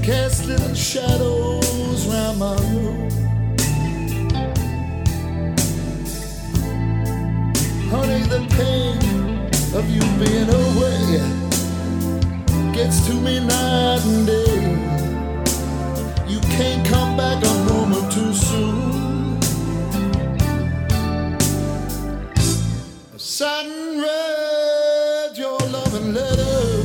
cast little shadows round my room. Honey, the pain of you being away gets to me night and day. You can't come back a moment too soon. I sat and read your loving letter.